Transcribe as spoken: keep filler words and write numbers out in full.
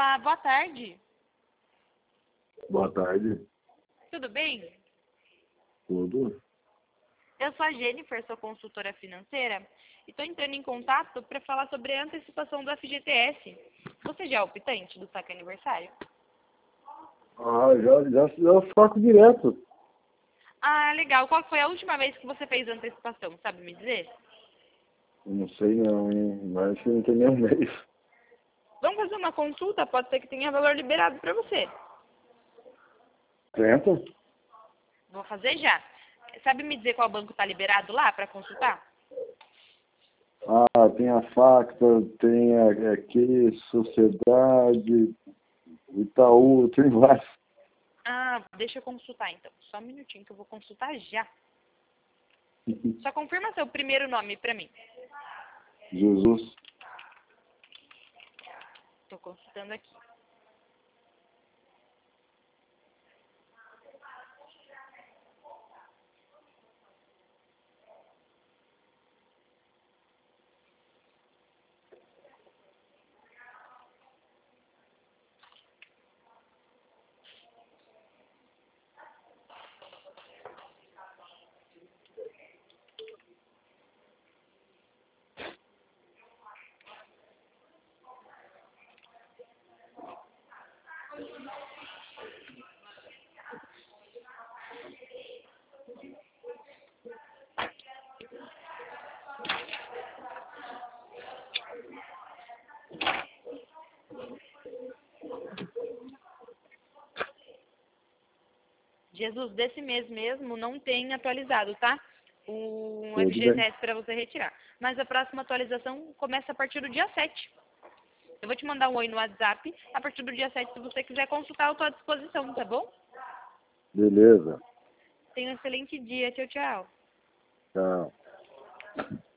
Olá, boa tarde. Boa tarde. Tudo bem? Tudo? Eu sou a Jennifer, sou consultora financeira e estou entrando em contato para falar sobre a antecipação do F G T S. Você já é optante do saque aniversário? Ah, já, já, já saco direto. Ah, legal. Qual foi a última vez que você fez antecipação? Sabe me dizer? Não sei não, hein? Mas acho que não tem nem um mês. Vamos fazer uma consulta? Pode ser que tenha valor liberado para você. Tenta? Vou fazer já. Sabe me dizer qual banco está liberado lá para consultar? Ah, tem a Facta, tem a, aqui, Sociedade, Itaú, tem vários. Ah, deixa eu consultar então. Só um minutinho que eu vou consultar já. Só confirma seu primeiro nome para mim. Jesus. Estou consultando aqui. Jesus, desse mês mesmo não tem atualizado, tá? O Tudo F G T bem. S para você retirar. Mas a próxima atualização começa a partir do dia sete. Eu vou te mandar um oi no WhatsApp. A partir do dia sete, se você quiser consultar, eu estou à disposição, tá bom? Beleza. Tenha um excelente dia. Tchau, tchau. Tchau.